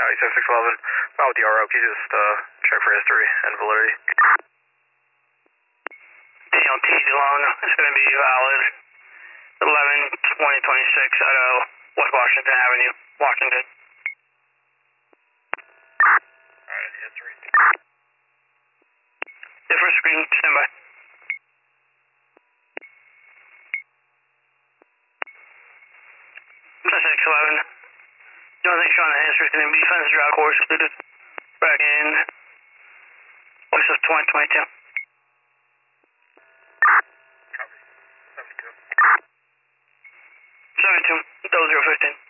County 7611. Not with the RO, can you just check for history and validity? Daniel T. DeLong is going to be valid 11/20/26 out of West Washington Avenue, Washington. Alright, history. Different screen, stand by. 611. The only thing showing the history is going to be fence drive course completed back in August of 2022. Copy. 72. 72, 0015.